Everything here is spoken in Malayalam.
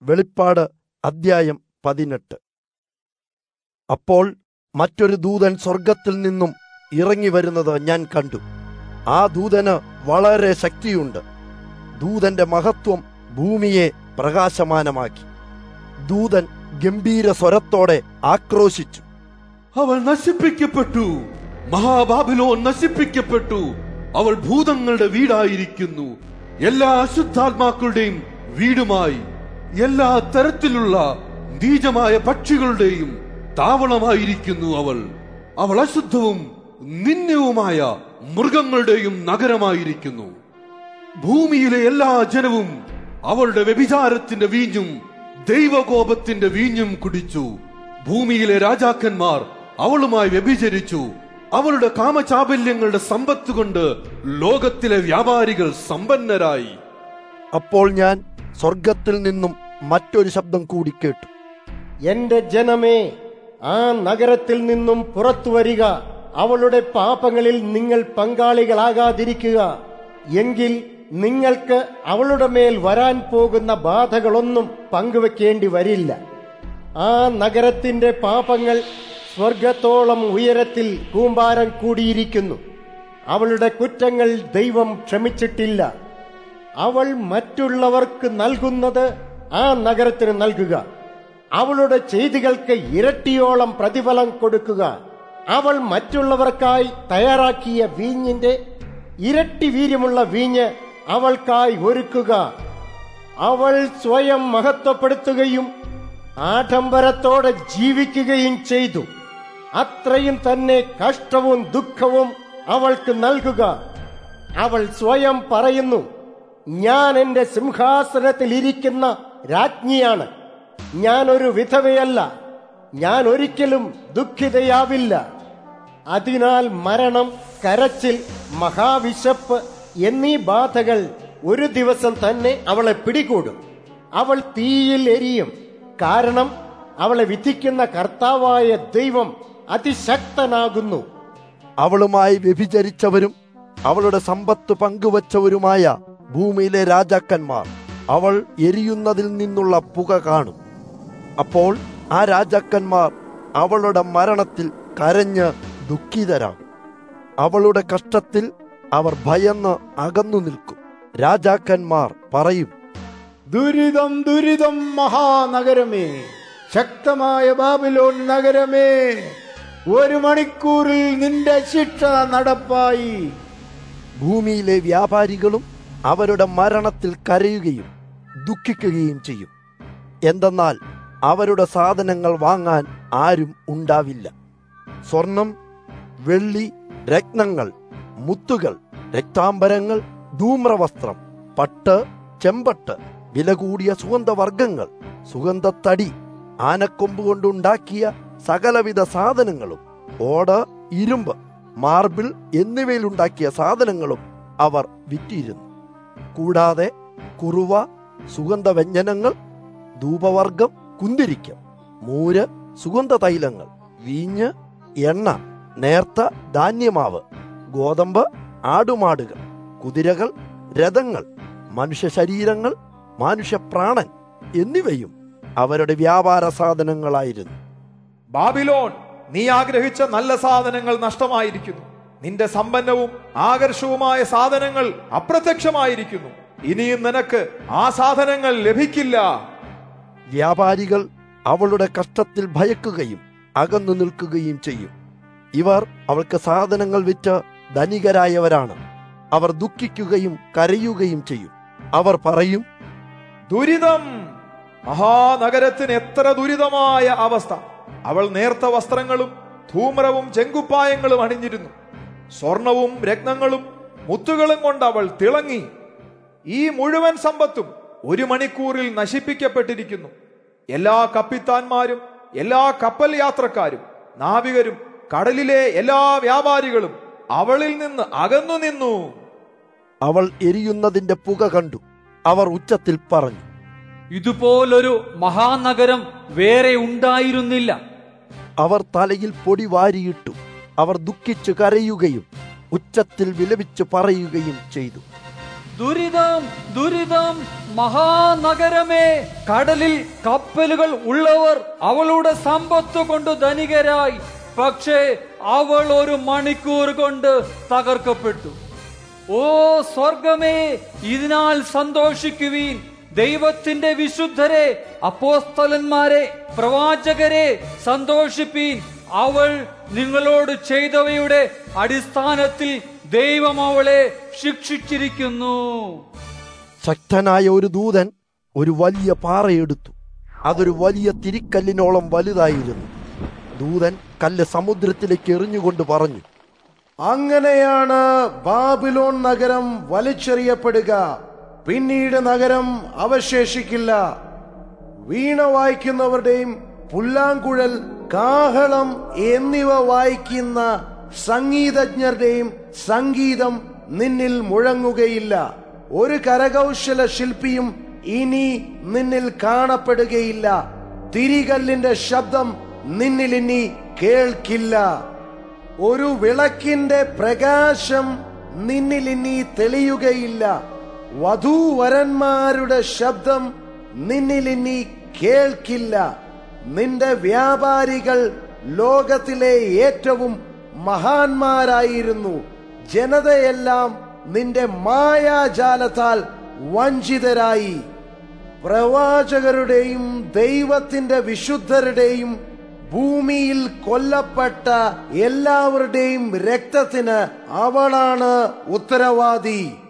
വെളിപ്പാട് അദ്ധ്യായം 18. അപ്പോൾ മറ്റൊരു ദൂതൻ സ്വർഗത്തിൽ നിന്നും ഇറങ്ങി വരുന്നത് ഞാൻ കണ്ടു. ആ ദൂതന് വളരെ ശക്തിയുണ്ട്. ദൂതന്റെ മഹത്വം ഭൂമിയെ പ്രകാശമാനമാക്കി. ദൂതൻ ഗംഭീര സ്വരത്തോടെ ആക്രോശിച്ചു, അവൾ നശിപ്പിക്കപ്പെട്ടു, മഹാബാബിലോൺ നശിപ്പിക്കപ്പെട്ടു. അവൾ ഭൂതങ്ങളുടെ വീടായിരിക്കുന്നു, എല്ലാ അശുദ്ധാത്മാക്കളുടെയും വീടുമായി, എല്ലാ തരത്തിലുള്ള നീചമായ പക്ഷികളുടെയും താവളമായിരിക്കുന്നു. അവൾ അശുദ്ധവും നിന്ദ്യവുമായ മൃഗങ്ങളുടെയും നഗരമായിരിക്കുന്നു. ഭൂമിയിലെ എല്ലാ ജനവും അവളുടെ വ്യഭിചാരത്തിന്റെ വീഞ്ഞും ദൈവകോപത്തിന്റെ വീഞ്ഞും കുടിച്ചു. ഭൂമിയിലെ രാജാക്കന്മാർ അവളുമായി വ്യഭിചരിച്ചു. അവളുടെ കാമചാബല്യങ്ങളുടെ സമ്പത്ത് കൊണ്ട് ലോകത്തിലെ വ്യാപാരികൾ സമ്പന്നരായി. അപ്പോൾ ഞാൻ സ്വർഗത്തിൽ നിന്നും മറ്റൊരു ശബ്ദം കൂടി കേട്ടു. എന്റെ ജനമേ, ആ നഗരത്തിൽ നിന്നും പുറത്തു വരിക. അവളുടെ പാപങ്ങളിൽ നിങ്ങൾ പങ്കാളികളാകാതിരിക്കുക. എങ്കിൽ നിങ്ങൾക്ക് അവളുടെ മേൽ വരാൻ പോകുന്ന ബാധകളൊന്നും പങ്കുവെക്കേണ്ടി വരില്ല. ആ നഗരത്തിന്റെ പാപങ്ങൾ സ്വർഗത്തോളം ഉയരത്തിൽ കൂമ്പാരം കൂടിയിരിക്കുന്നു. അവളുടെ കുറ്റങ്ങൾ ദൈവം ക്ഷമിച്ചിട്ടില്ല. അവൾ മറ്റുള്ളവർക്ക് നൽകുന്നത് ആ നഗരത്തിന് നൽകുക. അവളുടെ ചെയ്തികൾക്ക് ഇരട്ടിയോളം പ്രതിഫലം കൊടുക്കുക. അവൾ മറ്റുള്ളവർക്കായി തയ്യാറാക്കിയ വീഞ്ഞിന്റെ ഇരട്ടി വീര്യമുള്ള വീഞ്ഞ് അവൾക്കായി ഒരുക്കുക. അവൾ സ്വയം മഹത്വപ്പെടുത്തുകയും ആഡംബരത്തോടെ ജീവിക്കുകയും ചെയ്തു. അത്രയും തന്നെ കഷ്ടവും ദുഃഖവും അവൾക്ക് നൽകുക. അവൾ സ്വയം പറയുന്നു, ഞാൻ എന്റെ സിംഹാസനത്തിൽ ഇരിക്കുന്ന രാജ്ഞിയാണ്. ഞാൻ ഒരു വിധവയല്ല. ഞാൻ ഒരിക്കലും ദുഃഖിതയാവില്ല. അതിനാൽ മരണം, കരച്ചിൽ, മഹാവിശപ്പ് എന്നീ ബാധകൾ ഒരു ദിവസം തന്നെ അവളെ പിടികൂടും. അവൾ തീയിൽ എരിയും. കാരണം അവളെ വിധിക്കുന്ന കർത്താവായ ദൈവം അതിശക്തനാകുന്നു. അവളുമായി വ്യഭിചരിച്ചവരും അവളുടെ സമ്പത്ത് പങ്കുവച്ചവരുമായ ഭൂമിയിലെ രാജാക്കന്മാർ അവൾ എരിയുന്നതിൽ നിന്നുള്ള പുക കാണും. അപ്പോൾ ആ രാജാക്കന്മാർ അവളുടെ മരണത്തിൽ കരഞ്ഞ് ദുഃഖിതരാകും. അവളുടെ കഷ്ടത്തിൽ അവർ ഭയന്ന് അകന്നു നിൽക്കും. രാജാക്കന്മാർ പറയും, ദുരിതം ദുരിതം മഹാനഗരമേ, ശക്തമായ ബാബിലോൺ നഗരമേ, 1 മണിക്കൂറിൽ നിന്റെ ശിക്ഷ നടപ്പായി. ഭൂമിയിലെ വ്യാപാരികളും അവരുടെ മരണത്തിൽ കരയുകയും ദുഃഖിക്കുകയും ചെയ്യും. എന്തെന്നാൽ അവരുടെ സാധനങ്ങൾ വാങ്ങാൻ ആരും ഉണ്ടാവില്ല. സ്വർണം, വെള്ളി, രത്നങ്ങൾ, മുത്തുകൾ, രക്താംബരങ്ങൾ, ധൂമ്രവസ്ത്രം, പട്ട്, ചെമ്പട്ട്, വില കൂടിയ സുഗന്ധവർഗങ്ങൾ, സുഗന്ധത്തടി, ആനക്കൊമ്പ് കൊണ്ടുണ്ടാക്കിയ സകലവിധ സാധനങ്ങളും, ഓട്, ഇരുമ്പ്, മാർബിൾ എന്നിവയിലുണ്ടാക്കിയ സാധനങ്ങളും അവർ വിറ്റിരുന്നു. കൂടാതെ കുറുവ, സുഗന്ധവ്യഞ്ജനങ്ങൾ, ധൂപവർഗം, കുന്തിരിക്കം, മൂര്, സുഗന്ധ തൈലങ്ങൾ, വീഞ്ഞ്, എണ്ണ, നേർത്ത ധാന്യമാവ്, ഗോതമ്പ്, ആടുമാടുകൾ, കുതിരകൾ, രഥങ്ങൾ, മനുഷ്യ ശരീരങ്ങൾ, മനുഷ്യപ്രാണൻ എന്നിവയും അവരുടെ വ്യാപാര സാധനങ്ങളായിരുന്നു. ബാബിലോൺ, നീ ആഗ്രഹിച്ച നല്ല സാധനങ്ങൾ നഷ്ടമായിരിക്കുന്നു. നിന്റെ സമ്പന്നവും ആകർഷവുമായ സാധനങ്ങൾ അപ്രത്യക്ഷമായിരിക്കുന്നു. ഇനിയും നിനക്ക് ആ സാധനങ്ങൾ ലഭിക്കില്ല. വ്യാപാരികൾ അവളുടെ കഷ്ടത്തിൽ ഭയക്കുകയും അകന്നു നിൽക്കുകയും ചെയ്യും. ഇവർ അവൾക്ക് സാധനങ്ങൾ വിറ്റ് ധനികരായവരാണ്. അവർ ദുഃഖിക്കുകയും കരയുകയും ചെയ്യും. അവർ പറയും, ദുരിതം, മഹാനഗരത്തിന് എത്ര ദുരിതമായ അവസ്ഥ. അവൾ നേർത്ത വസ്ത്രങ്ങളും ധൂമ്രവും ചെങ്കുപ്പായങ്ങളും അണിഞ്ഞിരുന്നു. സ്വർണവും രത്നങ്ങളും മുത്തുകളും കൊണ്ട് അവൾ തിളങ്ങി. ഈ മുഴുവൻ സമ്പത്തും 1 മണിക്കൂറിൽ നശിപ്പിക്കപ്പെട്ടിരിക്കുന്നു. എല്ലാ കപ്പിത്താന്മാരും, എല്ലാ കപ്പൽ യാത്രക്കാരും, നാവികരും, കടലിലെ എല്ലാ വ്യാപാരികളും അവളിൽ നിന്ന് അകന്നു നിന്നു. അവൾ എരിയുന്നതിന്റെ പുക കണ്ടു. അവർ ഉച്ചത്തിൽ പറഞ്ഞു, ഇതുപോലൊരു മഹാനഗരം വേറെ ഉണ്ടായിരുന്നില്ല. അവർ തലയിൽ പൊടി വാരിയിട്ടു. അവർ ദുഃഖിച്ചു കരയുകയും ഉച്ചത്തിൽ വിലപിച്ചു പറയുകയും ചെയ്തു. ദുരിതം, ദുരിതം, മഹാനഗരമേ! കടലിൽ കപ്പലുകൾ ഉള്ളവർ അവളുടെ സമ്പത്ത് കൊണ്ട് ധനികരായി. പക്ഷേ അവൾ 1 മണിക്കൂർ കൊണ്ട് തകർക്കപ്പെട്ടു. ഓ സ്വർഗമേ, ഇതിനാൽ സന്തോഷിക്കുവീൻ. ദൈവത്തിന്റെ വിശുദ്ധരെ, അപ്പോസ്തലന്മാരെ, പ്രവാചകരെ, സന്തോഷിപ്പീൻ. അവൾ നിങ്ങളോട് ചെയ്തവയുടെ അടിസ്ഥാനത്തിൽ ദൈവം അവളെ ശിക്ഷിച്ചിരിക്കുന്നു. ശക്തനായ ഒരു ദൂതൻ ഒരു വലിയ പാറയെടുത്തു. അതൊരു വലിയ തിരിക്കല്ലിനോളം വലുതായിരുന്നു. ദൂതൻ കല്ല് സമുദ്രത്തിലേക്ക് എറിഞ്ഞുകൊണ്ട് പറഞ്ഞു, അങ്ങനെയാണ് ബാബിലോൺ നഗരം വലിച്ചെറിയപ്പെടുക. പിന്നീട് നഗരം അവശേഷിക്കില്ല. വീണ വായിക്കുന്നവരുടെയും പുല്ലാങ്കുഴൽ, കാഹളം എന്നിവ വായിക്കുന്ന സംഗീതജ്ഞരുടെയും സംഗീതം നിന്നിൽ മുഴങ്ങുകയില്ല. ഒരു കരകൗശല ശില്പിയും ഇനി നിന്നിൽ കാണപ്പെടുകയില്ല. തിരികല്ലിന്റെ ശബ്ദം നിന്നിൽ ഇനി കേൾക്കില്ല. ഒരു വിളക്കിന്റെ പ്രകാശം നിന്നിൽ ഇനി തെളിയുകയില്ല. വധൂവരന്മാരുടെ ശബ്ദം നിന്നിൽ ഇനി കേൾക്കില്ല. നിന്റെ വ്യാപാരികൾ ലോകത്തിലെ ഏറ്റവും മഹാന്മാരായിരുന്നു. ജനതയെല്ലാം നിന്റെ മായാജാലത്താൽ വഞ്ചിതരായി. പ്രവാചകരുടെയും ദൈവത്തിന്റെ വിശുദ്ധരുടെയും ഭൂമിയിൽ കൊല്ലപ്പെട്ട എല്ലാവരുടെയും രക്തത്തിന് അവളാണ് ഉത്തരവാദി.